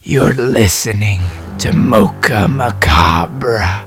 You're listening to Mocha Macabre.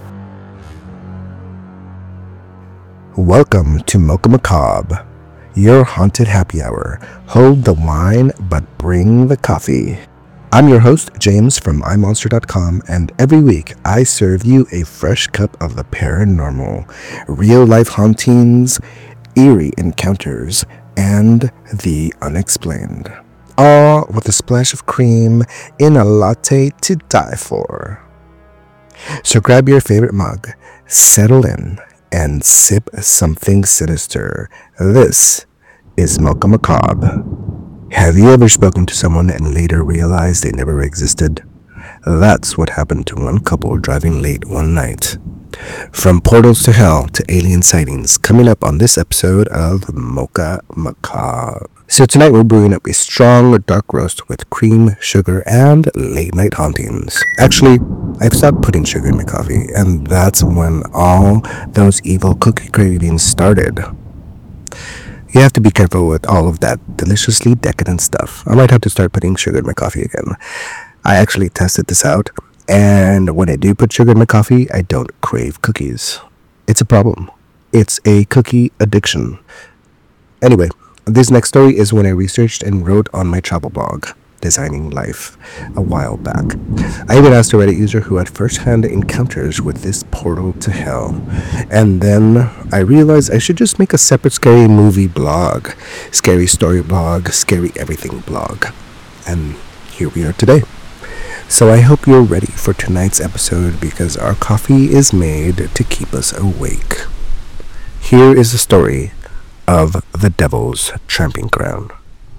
Welcome to Mocha Macabre, your haunted happy hour. Hold the wine, but bring the coffee. I'm your host, James from iMonster.com, and every week I serve you a fresh cup of the paranormal, real-life hauntings, eerie encounters, and the unexplained. All with a splash of cream in a latte to die for. So grab your favorite mug, settle in, and sip something sinister. This is Mocha Macabre. Have you ever spoken to someone and later realized they never existed? That's what happened to one couple driving late one night. From portals to hell to alien sightings, coming up on this episode of Mocha Macabre. So tonight we're brewing up a strong dark roast with cream, sugar, and late night hauntings. Actually, I've stopped putting sugar in my coffee, and that's when all those evil cookie cravings started. You have to be careful with all of that deliciously decadent stuff. I might have to start putting sugar in my coffee again. I actually tested this out, and when I do put sugar in my coffee, I don't crave cookies. It's a problem. It's a cookie addiction. Anyway, this next story is when I researched and wrote on my travel blog, Designing Life, a while back. I even asked a Reddit user who had first-hand encounters with this portal to hell. And then I realized I should just make a separate scary movie blog, scary story blog, scary everything blog. And here we are today. So I hope you're ready for tonight's episode because our coffee is made to keep us awake. Here is the story of the Devil's Tramping Ground.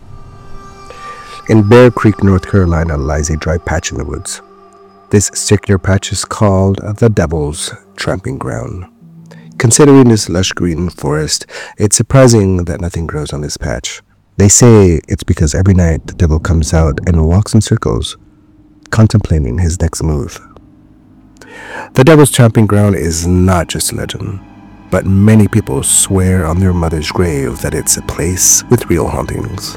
In Bear Creek, North Carolina, lies a dry patch in the woods. This circular patch is called the Devil's Tramping Ground. Considering this lush green forest, it's surprising that nothing grows on this patch. They say it's because every night the devil comes out and walks in circles, contemplating his next move. The Devil's Tramping Ground is not just a legend, but many people swear on their mother's grave that it's a place with real hauntings.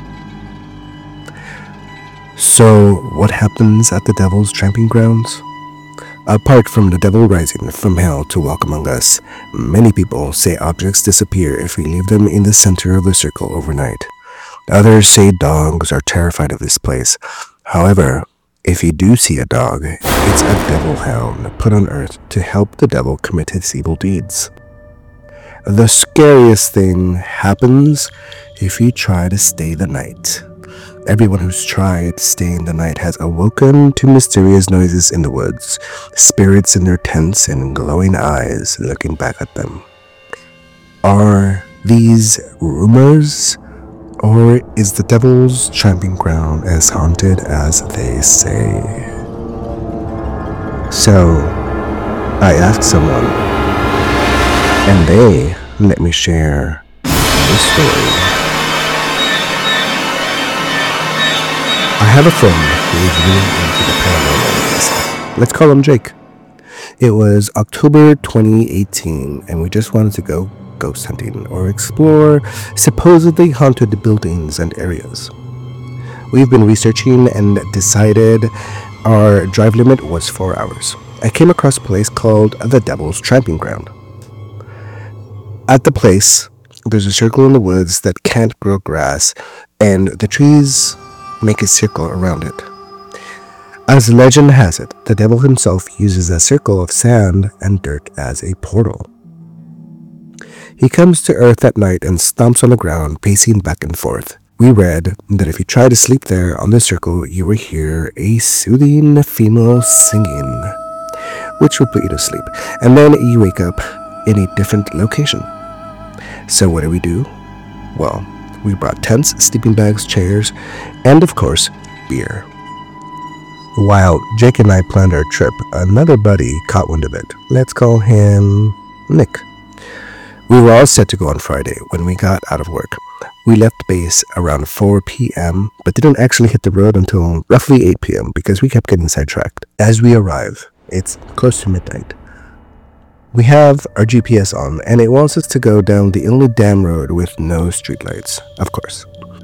So, what happens at the Devil's Tramping Grounds? Apart from the devil rising from hell to walk among us, many people say objects disappear if we leave them in the center of the circle overnight. Others say dogs are terrified of this place. However, if you do see a dog, it's a devil hound put on earth to help the devil commit his evil deeds. The scariest thing happens if you try to stay the night. Everyone who's tried staying the night has awoken to mysterious noises in the woods, spirits in their tents and glowing eyes looking back at them. Are these rumors, or is the Devil's Tramping Ground as haunted as they say? So, I asked someone, and they let me share the story. I have a friend who is really into the paranormal. Let's call him Jake. It was October 2018, and we just wanted to go ghost hunting or explore supposedly haunted buildings and areas. We've been researching and decided our drive limit was 4 hours. I came across a place called the Devil's Tramping Ground. At the place, there's a circle in the woods that can't grow grass, and the trees make a circle around it. As legend has it, the devil himself uses a circle of sand and dirt as a portal. He comes to earth at night and stomps on the ground, pacing back and forth. We read that if you try to sleep there on the circle, you will hear a soothing female singing, which will put you to sleep, and then you wake up in a different location. So what do? Well, we brought tents, sleeping bags, chairs, and of course, beer. While Jake and I planned our trip, another buddy caught wind of it. Let's call him Nick. We were all set to go on Friday when we got out of work. We left base around 4 p.m., but didn't actually hit the road until roughly 8 p.m. because we kept getting sidetracked. As we arrive, it's close to midnight. We have our GPS on, and it wants us to go down the only damn road with no streetlights, of course.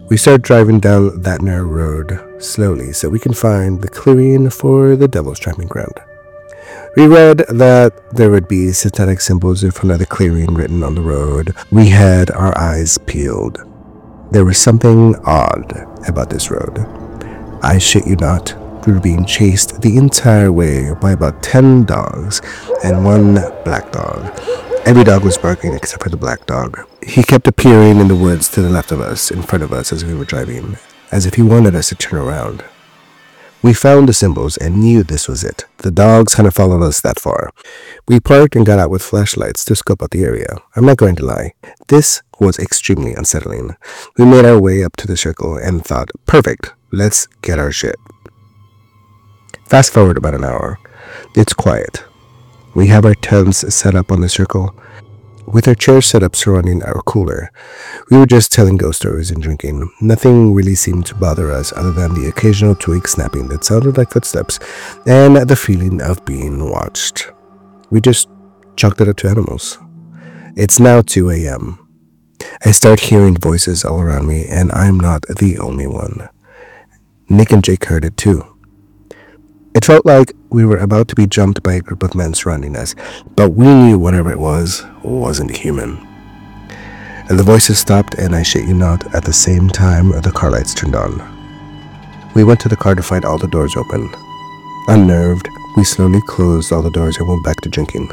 We start driving down that narrow road slowly so we can find the clearing for the Devil's Tramping Ground. We read that there would be satanic symbols in front of the clearing written on the road. We had our eyes peeled. There was something odd about this road. I shit you not, we were being chased the entire way by about 10 dogs and one black dog. Every dog was barking except for the black dog. He kept appearing in the woods to the left of us, in front of us as we were driving, as if he wanted us to turn around. We found the symbols and knew this was it. The dogs hadn't followed us that far. We parked and got out with flashlights to scope out the area. I'm not going to lie, this was extremely unsettling. We made our way up to the circle and thought, perfect, let's get our shit. Fast forward about an hour. It's quiet. We have our tents set up on the circle, with our chairs set up surrounding our cooler. We were just telling ghost stories and drinking. Nothing really seemed to bother us other than the occasional twig snapping that sounded like footsteps and the feeling of being watched. We just chalked it up to animals. It's now 2 a.m. I start hearing voices all around me, and I'm not the only one. Nick and Jake heard it too. It felt like we were about to be jumped by a group of men surrounding us, but we knew whatever it wasn't human. And the voices stopped, and I shit you not, at the same time the car lights turned on. We went to the car to find all the doors open. Unnerved, we slowly closed all the doors and went back to drinking.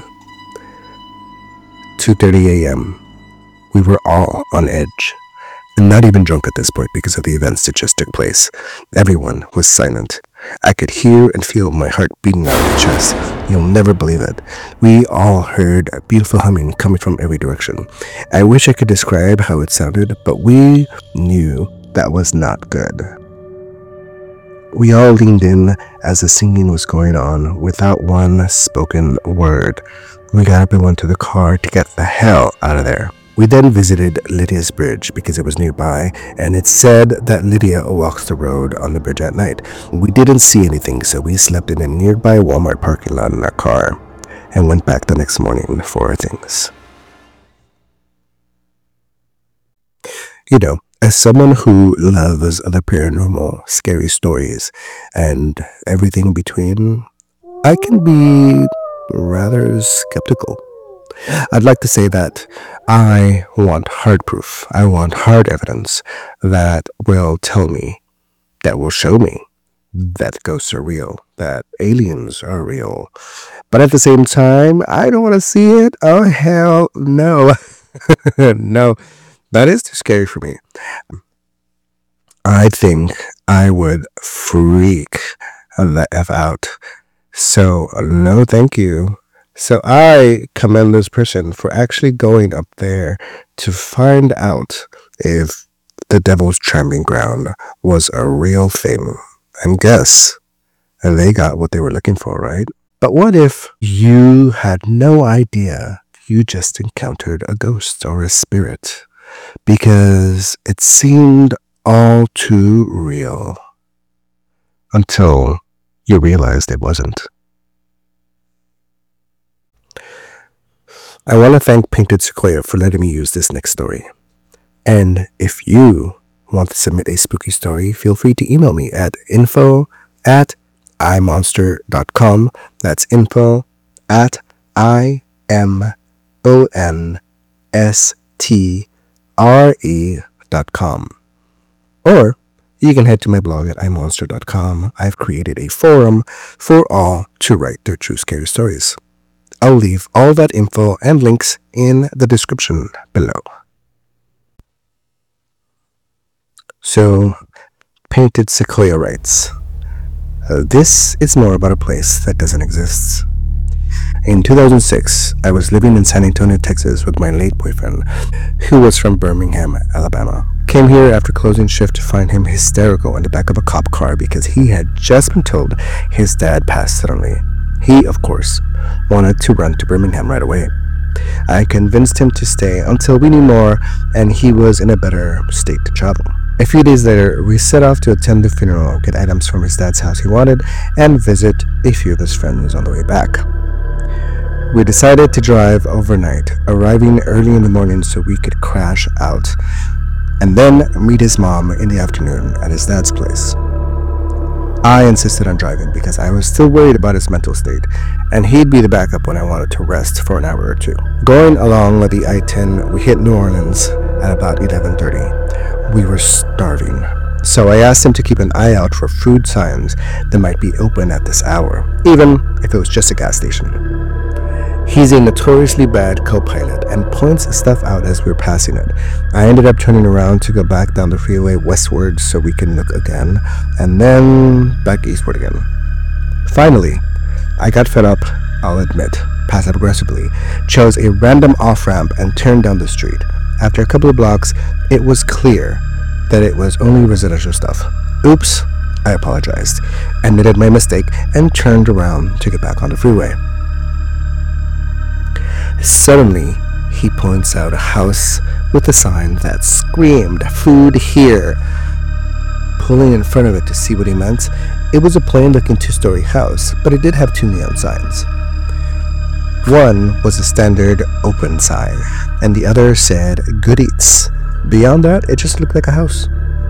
2:30 a.m. We were all on edge. And not even drunk at this point because of the events that just took place. Everyone was silent. I could hear and feel my heart beating out of my chest. You'll never believe it. We all heard a beautiful humming coming from every direction. I wish I could describe how it sounded, but we knew that was not good. We all leaned in as the singing was going on without one spoken word. We got up and went to the car to get the hell out of there. We then visited Lydia's bridge because it was nearby, and it said that Lydia walks the road on the bridge at night. We didn't see anything, so we slept in a nearby Walmart parking lot in our car and went back the next morning for our things. You know, as someone who loves the paranormal, scary stories, and everything in between, I can be rather skeptical. I'd like to say that I want hard proof. I want hard evidence that will tell me, that will show me that ghosts are real, that aliens are real. But at the same time, I don't want to see it. Oh, hell no. No, that is too scary for me. I think I would freak the F out. So, no thank you. So I commend this person for actually going up there to find out if the Devil's Tramping Ground was a real thing. And guess, they got what they were looking for, right? But what if you had no idea you just encountered a ghost or a spirit because it seemed all too real until you realized it wasn't? I want to thank Painted Sequoia for letting me use this next story. And if you want to submit a spooky story, feel free to email me at info@imonster.com. That's info@imonstre.com. Or you can head to my blog at imonster.com. I've created a forum for all to write their true scary stories. I'll leave all that info and links in the description below. So, Painted Sequoia writes, this is more about a place that doesn't exist. In 2006, I was living in San Antonio, Texas with my late boyfriend, who was from Birmingham, Alabama. Came here after closing shift to find him hysterical in the back of a cop car because he had just been told his dad passed suddenly. He, of course, wanted to run to Birmingham right away. I convinced him to stay until we knew more and he was in a better state to travel. A few days later, we set off to attend the funeral, get items from his dad's house he wanted, and visit a few of his friends on the way back. We decided to drive overnight, arriving early in the morning so we could crash out and then meet his mom in the afternoon at his dad's place. I insisted on driving because I was still worried about his mental state, and he'd be the backup when I wanted to rest for an hour or two. Going along the I-10, we hit New Orleans at about 11:30. We were starving, so I asked him to keep an eye out for food signs that might be open at this hour, even if it was just a gas station. He's a notoriously bad co-pilot and points stuff out as we're passing it. I ended up turning around to go back down the freeway westward so we can look again, and then back eastward again. Finally, I got fed up, I'll admit, passive aggressively, chose a random off-ramp and turned down the street. After a couple of blocks, it was clear that it was only residential stuff. Oops, I apologized, admitted my mistake, and turned around to get back on the freeway. Suddenly, he points out a house with a sign that screamed, "Food here." Pulling in front of it to see what he meant, it was a plain-looking two-story house, but it did have two neon signs. One was a standard open sign, and the other said "Good Eats." Beyond that, it just looked like a house.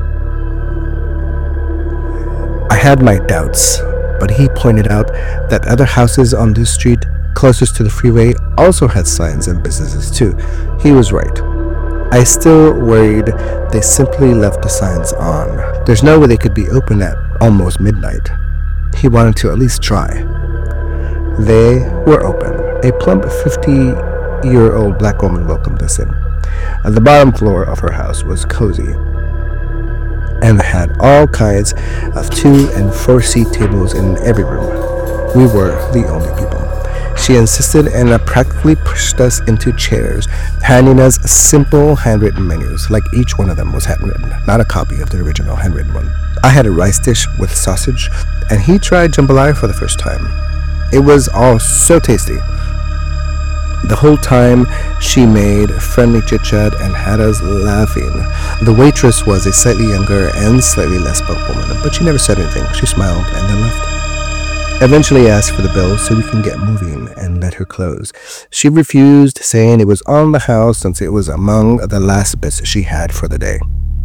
I had my doubts, but he pointed out that other houses on this street closest to the freeway also had signs and businesses too. He was right. I still worried they simply left the signs on. There's no way they could be open at almost midnight. He wanted to at least try. They were open. A plump 50-year-old black woman welcomed us in. The bottom floor of her house was cozy and had all kinds of 2- and 4-seat tables in every room. We were the only people. She insisted and practically pushed us into chairs, handing us simple handwritten menus, like each one of them was handwritten, not a copy of the original handwritten one. I had a rice dish with sausage, and he tried jambalaya for the first time. It was all so tasty. The whole time, she made friendly chit-chat and had us laughing. The waitress was a slightly younger and slightly less buff woman, but she never said anything. She smiled and then left. Eventually asked for the bill so we can get moving and let her close. She refused, saying it was on the house since it was among the last bits she had for the day.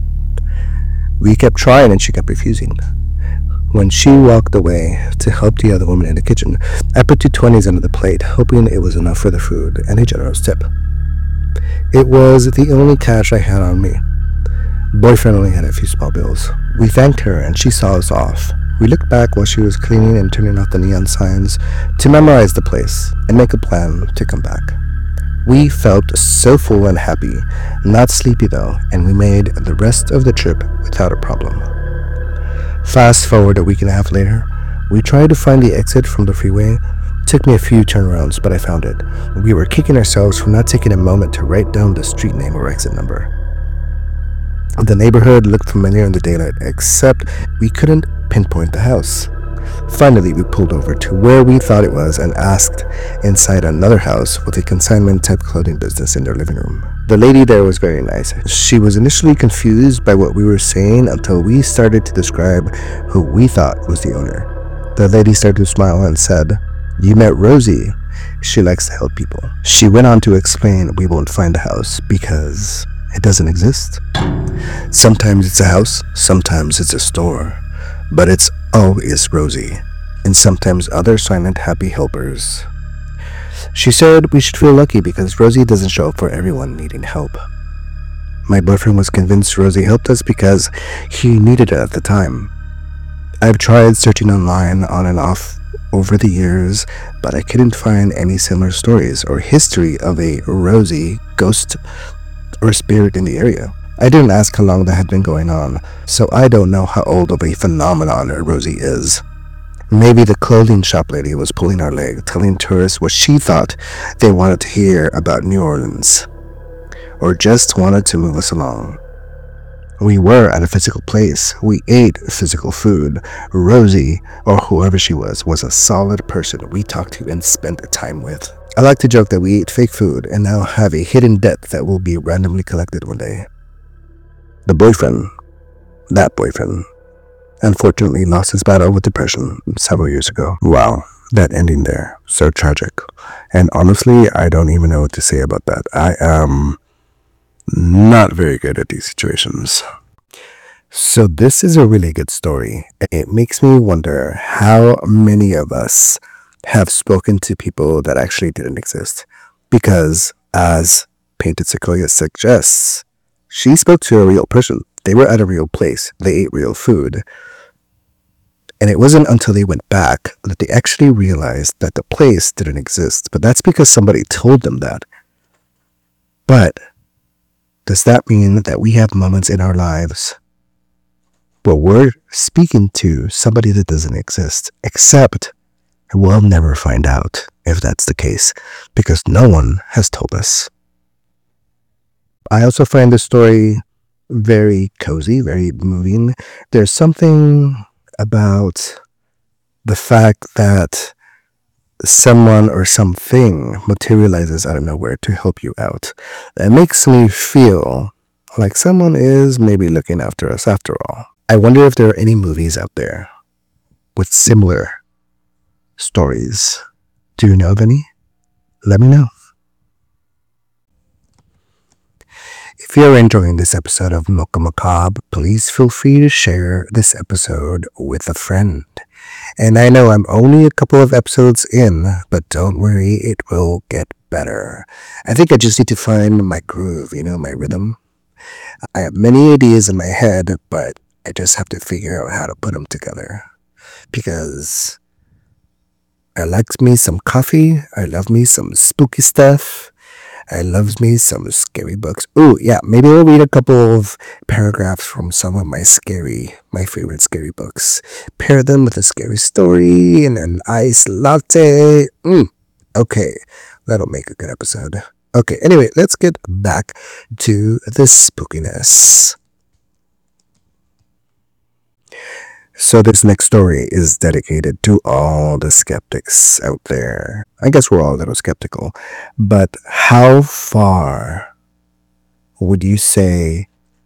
We kept trying and she kept refusing. When she walked away to help the other woman in the kitchen, I put 2 20s under the plate, hoping it was enough for the food and a generous tip. It was the only cash I had on me. Boyfriend only had a few small bills. We thanked her and she saw us off. We looked back while she was cleaning and turning off the neon signs to memorize the place and make a plan to come back. We felt so full and happy, not sleepy though, and we made the rest of the trip without a problem. Fast forward a week and a half later, we tried to find the exit from the freeway. Took me a few turnarounds, but I found it. We were kicking ourselves for not taking a moment to write down the street name or exit number. The neighborhood looked familiar in the daylight, except we couldn't pinpoint the house. Finally, we pulled over to where we thought it was and asked inside another house with a consignment-type clothing business in their living room. The lady there was very nice. She was initially confused by what we were saying until we started to describe who we thought was the owner. The lady started to smile and said, "You met Rosie. She likes to help people." She went on to explain we won't find the house because it doesn't exist. Sometimes it's a house, sometimes it's a store, but it's always Rosie, and sometimes other silent happy helpers. She said we should feel lucky because Rosie doesn't show up for everyone needing help. My boyfriend was convinced Rosie helped us because he needed it at the time. I've tried searching online on and off over the years, but I couldn't find any similar stories or history of a Rosie, ghost, or spirit in the area. I didn't ask how long that had been going on, so I don't know how old of a phenomenon Rosie is. Maybe the clothing shop lady was pulling our leg, telling tourists what she thought they wanted to hear about New Orleans, or just wanted to move us along. We were at a physical place. We ate physical food. Rosie, or whoever she was a solid person we talked to and spent time with. I like to joke that we ate fake food and now have a hidden debt that will be randomly collected one day. That boyfriend, unfortunately lost his battle with depression several years ago. Wow, that ending there, so tragic. And honestly, I don't even know what to say about that. I am not very good at these situations. So this is a really good story. It makes me wonder how many of us have spoken to people that actually didn't exist. Because, as Painted Sequoia suggests, she spoke to a real person. They were at a real place. They ate real food. And it wasn't until they went back that they actually realized that the place didn't exist. But that's because somebody told them that. But does that mean that we have moments in our lives where we're speaking to somebody that doesn't exist, except we'll never find out if that's the case because no one has told us? I also find this story very cozy, very moving. There's something about the fact that someone or something materializes out of nowhere to help you out. That makes me feel like someone is maybe looking after us after all. I wonder if there are any movies out there with similar stories. Do you know of any? Let me know. If you're enjoying this episode of Mocha Macabre, please feel free to share this episode with a friend. And I know I'm only a couple of episodes in, but don't worry, it will get better. I think I just need to find my groove, my rhythm. I have many ideas in my head, but I just have to figure out how to put them together. Because I like me some coffee, I love me some spooky stuff, I love me some scary books. Oh yeah, maybe I'll read a couple of paragraphs from some of my favorite scary books. Pair them with a scary story and an iced latte. Okay, that'll make a good episode. Okay, anyway, let's get back to the spookiness. So this next story is dedicated to all the skeptics out there. I guess we're all a little skeptical, but how far would you say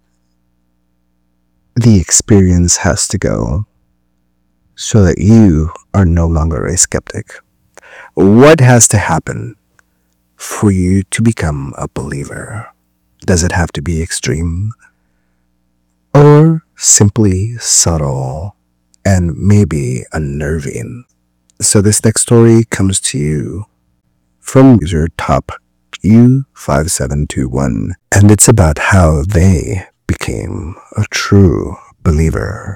the experience has to go so that you are no longer a skeptic? What has to happen for you to become a believer? Does it have to be extreme or simply subtle and maybe unnerving? So this next story comes to you from user Top U5721, and it's about how they became a true believer.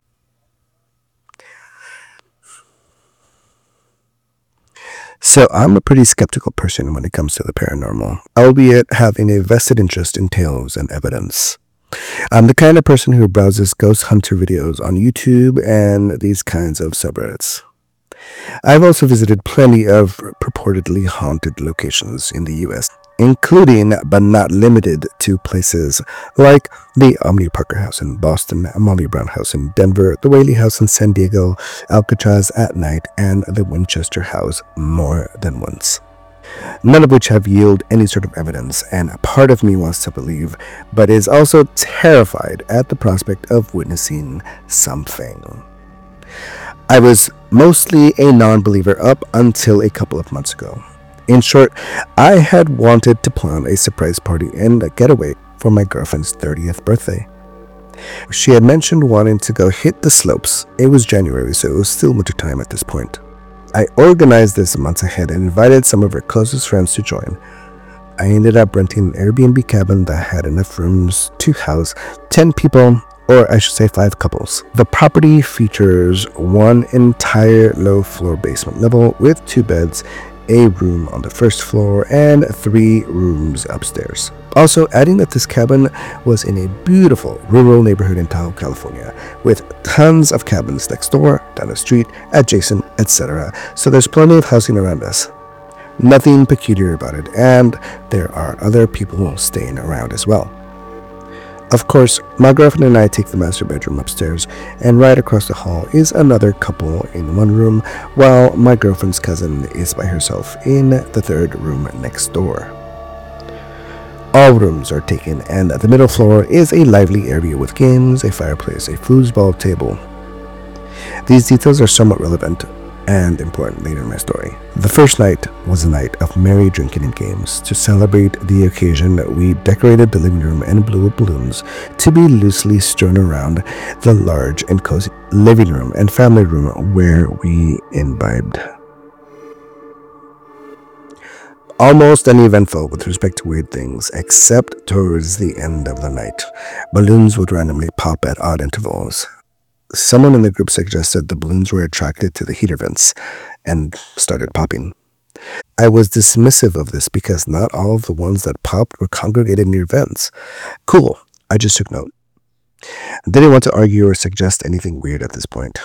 So I'm a pretty skeptical person when it comes to the paranormal, albeit having a vested interest in tales and evidence. I'm the kind of person who browses ghost hunter videos on YouTube and these kinds of subreddits. I've also visited plenty of purportedly haunted locations in the US, including but not limited to places like the Omni Parker House in Boston, Molly Brown House in Denver, the Whaley House in San Diego, Alcatraz at night, and the Winchester House more than once. None of which have yielded any sort of evidence, and a part of me wants to believe, but is also terrified at the prospect of witnessing something. I was mostly a non-believer up until a couple of months ago. In short, I had wanted to plan a surprise party and a getaway for my girlfriend's 30th birthday. She had mentioned wanting to go hit the slopes. It was January, so it was still wintertime at this point. I organized this months ahead and invited some of her closest friends to join. I ended up renting an Airbnb cabin that had enough rooms to house 10 people, or I should say 5 couples. The property features one entire low-floor basement level with 2 beds, a room on the first floor, and 3 rooms upstairs. Also, adding that this cabin was in a beautiful rural neighborhood in Tahoe, California, with tons of cabins next door, down the street, adjacent, etc. So there's plenty of housing around us. Nothing peculiar about it, and there are other people staying around as well. Of course, my girlfriend and I take the master bedroom upstairs, and right across the hall is another couple in one room, while my girlfriend's cousin is by herself in the 3rd room next door. All rooms are taken, and the middle floor is a lively area with games, a fireplace, a foosball table. These details are somewhat relevant and important later in my story. The first night was a night of merry drinking and games. To celebrate the occasion, we decorated the living room and blew up balloons to be loosely strewn around the large and cozy living room and family room where we imbibed. Almost uneventful with respect to weird things, except towards the end of the night. Balloons would randomly pop at odd intervals. Someone in the group suggested the balloons were attracted to the heater vents and started popping. I was dismissive of this because not all of the ones that popped were congregated near vents. Cool, I just took note. Didn't want to argue or suggest anything weird at this point.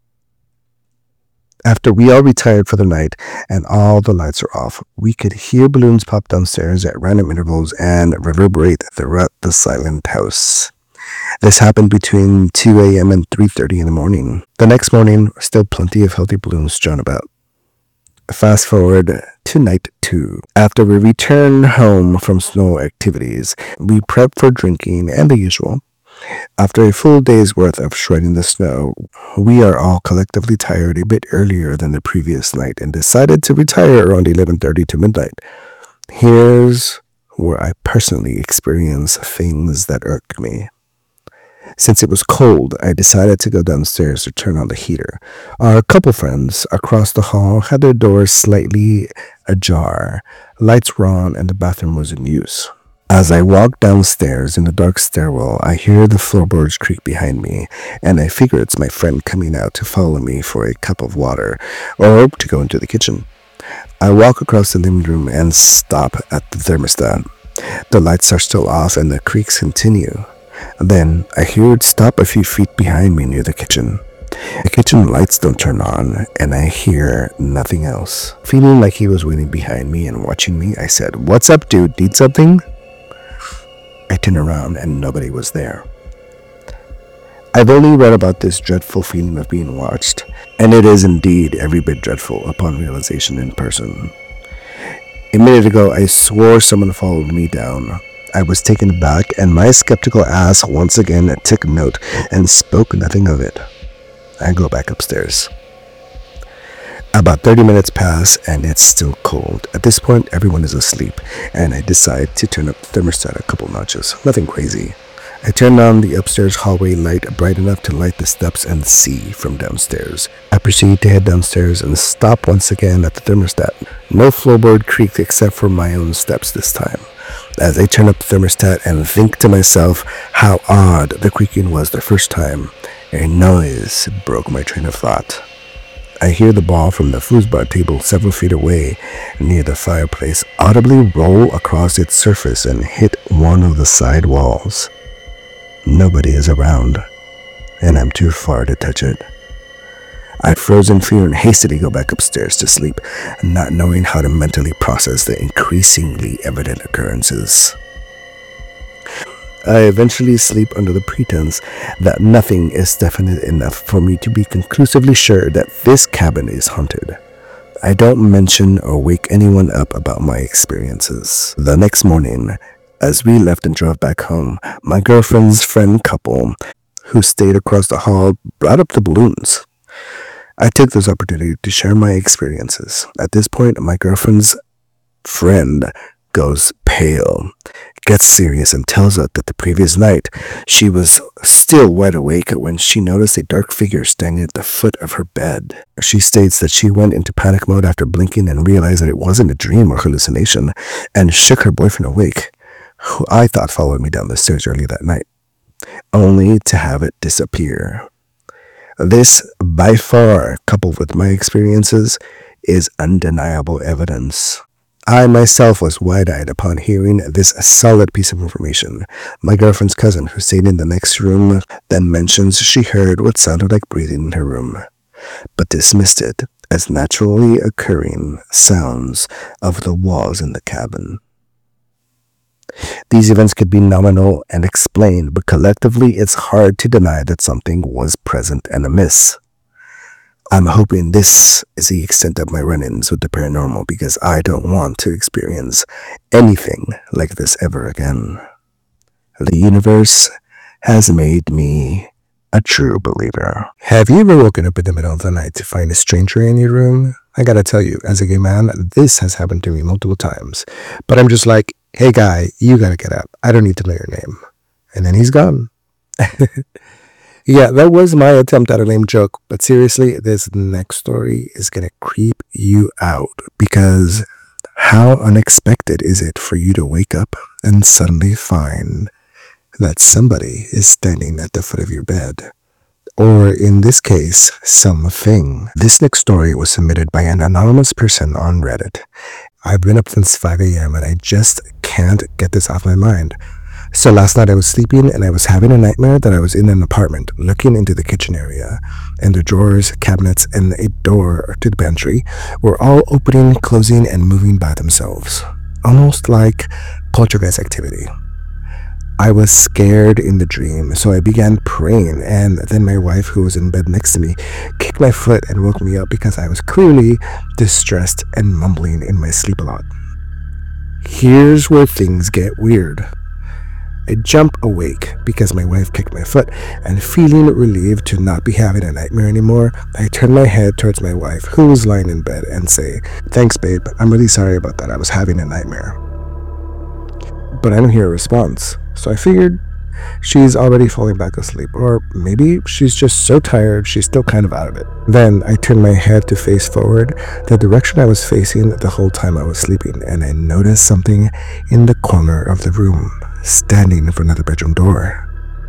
After we all retired for the night and all the lights were off, we could hear balloons pop downstairs at random intervals and reverberate throughout the silent house. This happened between 2 a.m. and 3:30 in the morning. The next morning, still plenty of healthy balloons strewn about. Fast forward to night 2. After we returned home from snow activities, we prepped for drinking and the usual. After a full day's worth of shredding the snow, we are all collectively tired a bit earlier than the previous night and decided to retire around 11:30 to midnight. Here's where I personally experience things that irk me. Since it was cold, I decided to go downstairs to turn on the heater. Our couple friends across the hall had their doors slightly ajar. Lights were on and the bathroom was in use. As I walk downstairs in the dark stairwell, I hear the floorboards creak behind me, and I figure it's my friend coming out to follow me for a cup of water or to go into the kitchen. I walk across the living room and stop at the thermostat. The lights are still off and the creaks continue. Then I hear it stop a few feet behind me near the kitchen. The kitchen lights don't turn on, and I hear nothing else. Feeling like he was waiting behind me and watching me, I said, "What's up, dude? Need something?" I turned around and nobody was there. I've only read about this dreadful feeling of being watched, and it is indeed every bit dreadful upon realization in person. A minute ago, I swore someone followed me down. I was taken aback, and my skeptical ass once again took note and spoke nothing of it. I go back upstairs. About 30 minutes pass, and it's still cold. At this point, everyone is asleep, and I decide to turn up the thermostat a couple notches. Nothing crazy. I turn on the upstairs hallway light bright enough to light the steps and see from downstairs. I proceed to head downstairs and stop once again at the thermostat. No floorboard creaked except for my own steps this time. As I turn up the thermostat and think to myself how odd the creaking was the first time, a noise broke my train of thought. I hear the ball from the foosball table several feet away near the fireplace audibly roll across its surface and hit one of the side walls. Nobody is around, and I'm too far to touch it. I froze in fear and hastily go back upstairs to sleep, not knowing how to mentally process the increasingly evident occurrences. I eventually sleep under the pretense that nothing is definite enough for me to be conclusively sure that this cabin is haunted. I don't mention or wake anyone up about my experiences. The next morning, as we left and drove back home, my girlfriend's friend couple, who stayed across the hall, brought up the balloons. I took this opportunity to share my experiences. At this point, my girlfriend's friend goes pale, gets serious, and tells us that the previous night she was still wide awake when she noticed a dark figure standing at the foot of her bed. She states that she went into panic mode after blinking and realized that it wasn't a dream or hallucination, and shook her boyfriend awake, who I thought followed me down the stairs early that night, only to have it disappear. This, by far, coupled with my experiences, is undeniable evidence. I myself was wide-eyed upon hearing this solid piece of information. My girlfriend's cousin, who stayed in the next room, then mentions she heard what sounded like breathing in her room, but dismissed it as naturally occurring sounds of the walls in the cabin. These events could be nominal and explained, but collectively it's hard to deny that something was present and amiss. I'm hoping this is the extent of my run-ins with the paranormal because I don't want to experience anything like this ever again. The universe has made me a true believer. Have you ever woken up in the middle of the night to find a stranger in your room? I gotta tell you, as a gay man, this has happened to me multiple times. But I'm just like, hey guy, you gotta get up. I don't need to know your name. And then he's gone. Yeah, that was my attempt at a lame joke. But seriously, this next story is gonna creep you out, because how unexpected is it for you to wake up and suddenly find that somebody is standing at the foot of your bed? Or in this case, something. This next story was submitted by an anonymous person on Reddit. I've been up since 5 a.m. and I just can't get this off my mind. So last night I was sleeping and I was having a nightmare that I was in an apartment looking into the kitchen area, and the drawers, cabinets, and a door to the pantry were all opening, closing, and moving by themselves. Almost like poltergeist activity. I was scared in the dream, so I began praying, and then my wife, who was in bed next to me, kicked my foot and woke me up because I was clearly distressed and mumbling in my sleep a lot. Here's where things get weird. I jump awake because my wife kicked my foot, and feeling relieved to not be having a nightmare anymore, I turn my head towards my wife, who was lying in bed, and say, "Thanks, babe. I'm really sorry about that. I was having a nightmare." But I don't hear a response, so I figured she's already falling back asleep, or maybe she's just so tired she's still kind of out of it. Then I turn my head to face forward, the direction I was facing the whole time I was sleeping, and I noticed something in the corner of the room, standing in front of the bedroom door.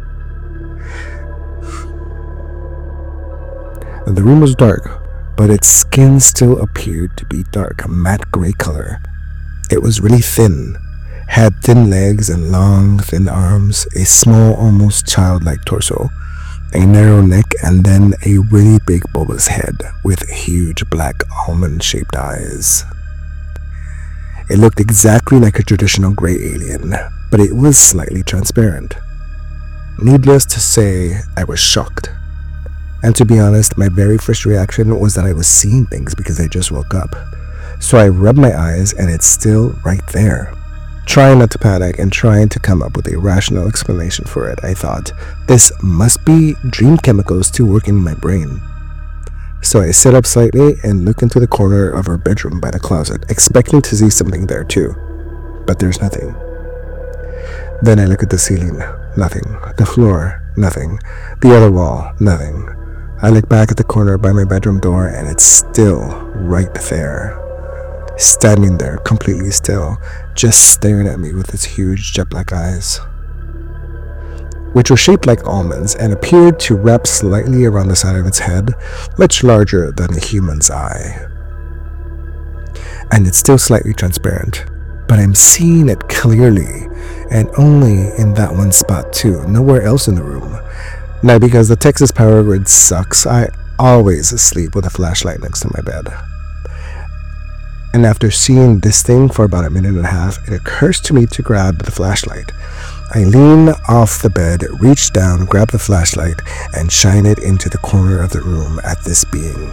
The room was dark, but its skin still appeared to be dark, matte gray color. It was really thin, had thin legs and long, thin arms, a small, almost childlike torso, a narrow neck, and then a really big bulbous head with huge black almond-shaped eyes. It looked exactly like a traditional gray alien, but it was slightly transparent. Needless to say, I was shocked. And to be honest, my very first reaction was that I was seeing things because I just woke up. So I rubbed my eyes and it's still right there. Trying not to panic and trying to come up with a rational explanation for it, I thought, this must be dream chemicals still working in my brain. So I sit up slightly and look into the corner of our bedroom by the closet, expecting to see something there too. But there's nothing. Then I look at the ceiling, nothing. The floor, nothing. The other wall, nothing. I look back at the corner by my bedroom door and it's still right there. Standing there, completely still, just staring at me with its huge jet black eyes, which were shaped like almonds and appeared to wrap slightly around the side of its head, much larger than a human's eye. And it's still slightly transparent, but I'm seeing it clearly, and only in that one spot too, nowhere else in the room. Now, because the Texas power grid sucks, I always sleep with a flashlight next to my bed. And after seeing this thing for about a minute and a half, it occurs to me to grab the flashlight. I lean off the bed, reach down, grab the flashlight, and shine it into the corner of the room at this being.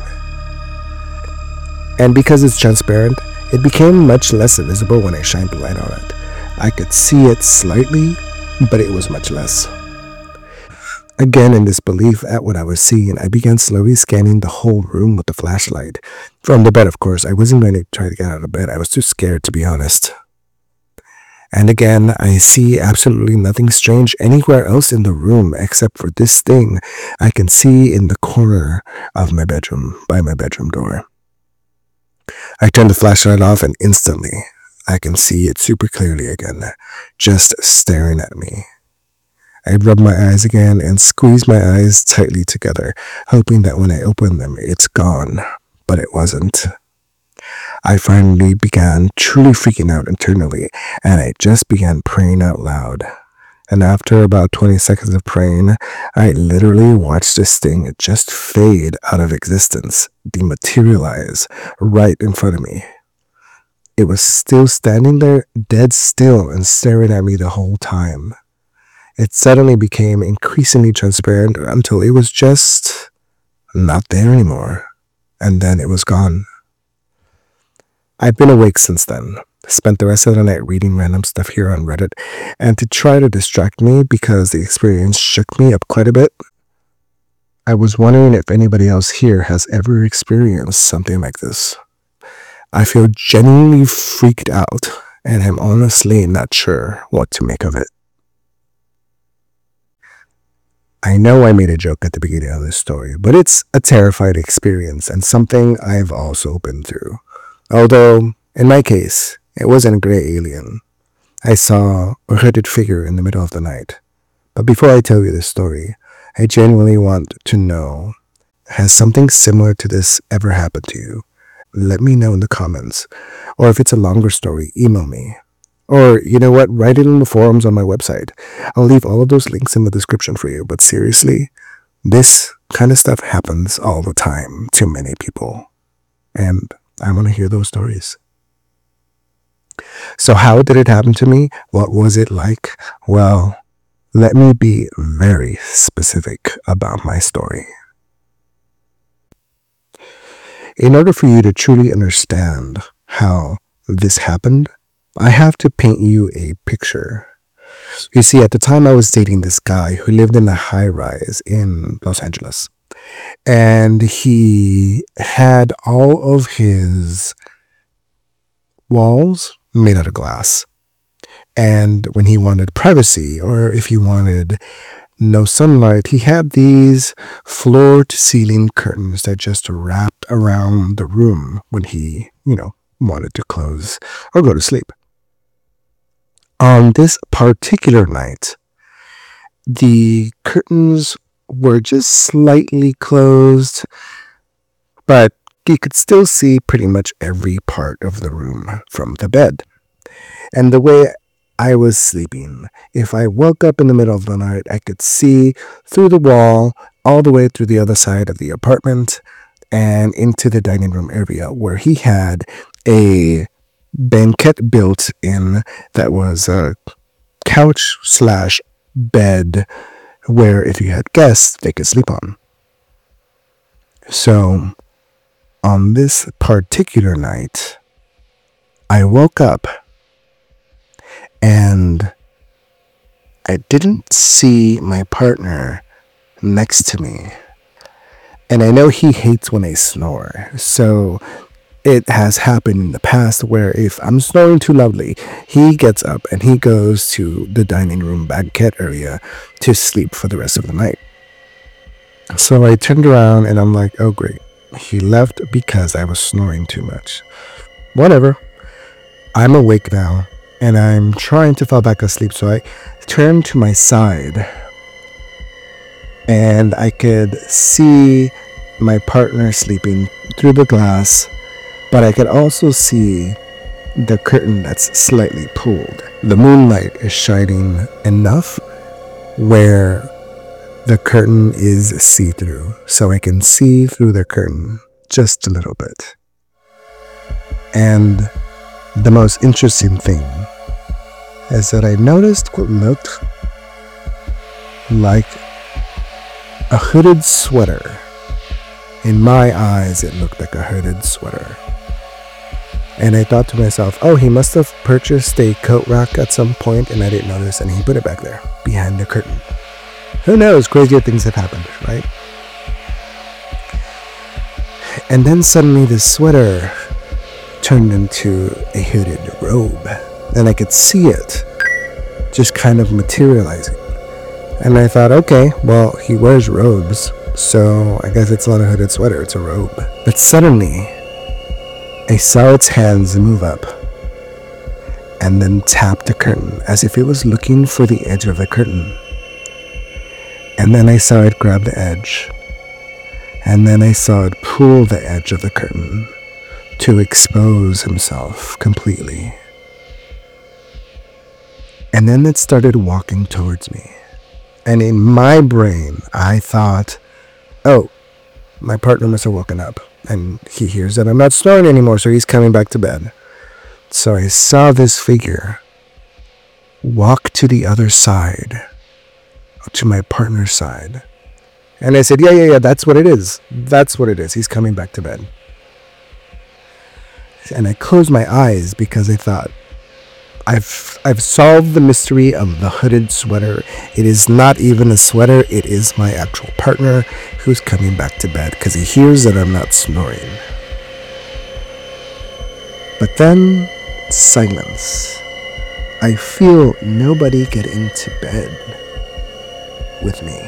And because it's transparent, it became much less visible when I shined the light on it. I could see it slightly, but it was much less. Again, in disbelief at what I was seeing, I began slowly scanning the whole room with the flashlight. From the bed, of course. I wasn't going to try to get out of bed. I was too scared, to be honest. And again, I see absolutely nothing strange anywhere else in the room except for this thing I can see in the corner of my bedroom, by my bedroom door. I turn the flashlight off and instantly I can see it super clearly again, just staring at me. I rub my eyes again and squeeze my eyes tightly together, hoping that when I open them, it's gone, but it wasn't. I finally began truly freaking out internally, and I just began praying out loud. And after about 20 seconds of praying, I literally watched this thing just fade out of existence, dematerialize right in front of me. It was still standing there, dead still, and staring at me the whole time. It suddenly became increasingly transparent until it was just not there anymore, and then it was gone. I've been awake since then, spent the rest of the night reading random stuff here on Reddit, and to try to distract me because the experience shook me up quite a bit, I was wondering if anybody else here has ever experienced something like this. I feel genuinely freaked out, and I'm honestly not sure what to make of it. I know I made a joke at the beginning of this story, but it's a terrifying experience and something I've also been through. Although, in my case, it wasn't a gray alien. I saw a hooded figure in the middle of the night. But before I tell you this story, I genuinely want to know, has something similar to this ever happened to you? Let me know in the comments. Or if it's a longer story, email me. Or, you know what, write it in the forums on my website. I'll leave all of those links in the description for you. But seriously, this kind of stuff happens all the time to many people. And I want to hear those stories. So how did it happen to me? What was it like? Well, let me be very specific about my story. In order for you to truly understand how this happened, I have to paint you a picture. You see, at the time I was dating this guy who lived in a high-rise in Los Angeles. And he had all of his walls made out of glass. And when he wanted privacy, or if he wanted no sunlight, he had these floor-to-ceiling curtains that just wrapped around the room when he, wanted to close or go to sleep. On this particular night, the curtains were just slightly closed, but you could still see pretty much every part of the room from the bed. And the way I was sleeping, if I woke up in the middle of the night, I could see through the wall all the way through the other side of the apartment and into the dining room area where he had a banquette built in that was a couch/bed where if you had guests, they could sleep on. So on this particular night, I woke up and I didn't see my partner next to me. And I know he hates when I snore. So it has happened in the past where if I'm snoring too loudly, he gets up and he goes to the dining room banquette area to sleep for the rest of the night. So I turned around and I'm like, oh great, he left because I was snoring too much. Whatever. I'm awake now and I'm trying to fall back asleep, so I turned to my side and I could see my partner sleeping through the glass, but I could also see the curtain that's slightly pulled. The moonlight is shining enough where the curtain is see-through, so I can see through the curtain just a little bit. And the most interesting thing is that I noticed what looked like a hooded sweater. In my eyes, it looked like a hooded sweater. And I thought to myself, oh, he must have purchased a coat rack at some point and I didn't notice, and he put it back there behind the curtain. Who knows? Crazier things have happened, right? And then suddenly this sweater turned into a hooded robe, and I could see it just kind of materializing. And I thought, okay, well, he wears robes, so I guess it's not a hooded sweater, it's a robe. But suddenly, I saw its hands move up and then tap the curtain as if it was looking for the edge of the curtain. And then I saw it grab the edge. And then I saw it pull the edge of the curtain to expose himself completely. And then it started walking towards me. And in my brain, I thought, oh, my partner must have woken up. And he hears that I'm not snoring anymore, so he's coming back to bed. So I saw this figure walk to the other side, to my partner's side. And I said, yeah, that's what it is. That's what it is. He's coming back to bed. And I closed my eyes because I thought, I've solved the mystery of the hooded sweater. It is not even a sweater. It is my actual partner who's coming back to bed because he hears that I'm not snoring. But then, silence. I feel nobody get into bed with me.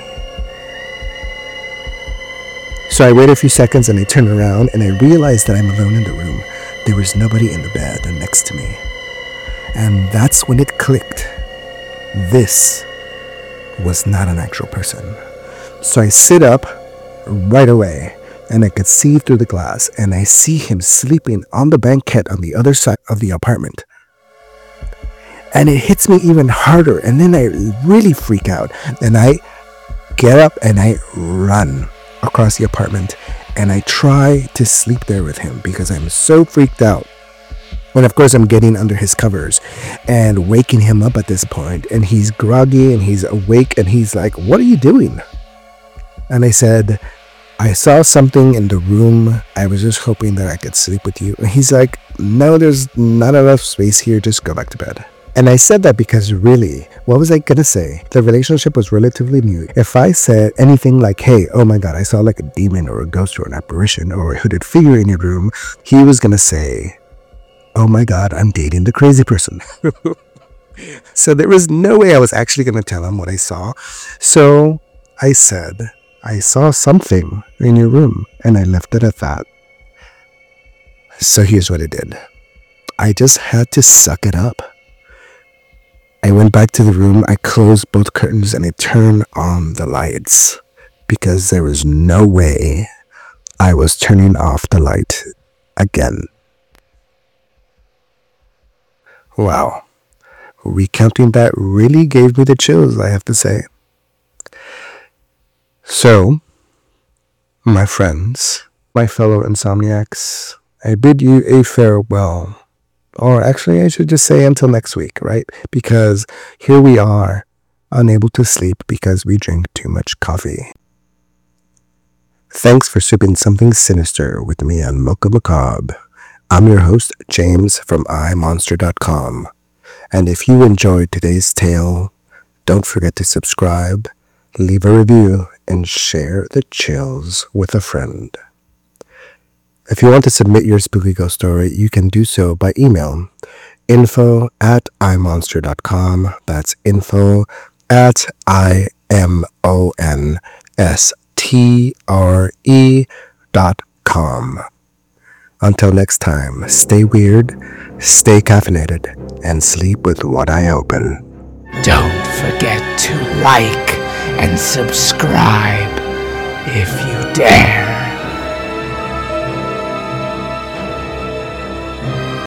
So I wait a few seconds and I turn around and I realize that I'm alone in the room. There was nobody in the bed next to me. And that's when it clicked. This was not an actual person. So I sit up right away and I could see through the glass and I see him sleeping on the banquette on the other side of the apartment. And it hits me even harder and then I really freak out and I get up and I run across the apartment and I try to sleep there with him because I'm so freaked out. And of course I'm getting under his covers and waking him up at this point and he's groggy and he's awake and he's like, "What are you doing?" And I said, "I saw something in the room. I was just hoping that I could sleep with you." And he's like, "No, there's not enough space here. Just go back to bed." And I said that because really, what was I gonna say? The relationship was relatively new. If I said anything like, "Hey, oh my God, I saw like a demon or a ghost or an apparition or a hooded figure in your room," he was gonna say, "Oh my God, I'm dating the crazy person." So there was no way I was actually gonna tell him what I saw. So I said, "I saw something in your room," and I left it at that. So here's what I did. I just had to suck it up. I went back to the room, I closed both curtains, and I turned on the lights because there was no way I was turning off the light again. Wow. Recounting that really gave me the chills, I have to say. So, my friends, my fellow insomniacs, I bid you a farewell. Or actually, I should just say until next week, right? Because here we are, unable to sleep because we drink too much coffee. Thanks for sipping something sinister with me on Mocha Macabre. I'm your host, James from iMonster.com. And if you enjoyed today's tale, don't forget to subscribe, leave a review, and share the chills with a friend. If you want to submit your spooky ghost story, you can do so by email, info@imonster.com. That's info@imonster.com. Until next time, stay weird, stay caffeinated, and sleep with one eye open. Don't forget to like and subscribe if you dare.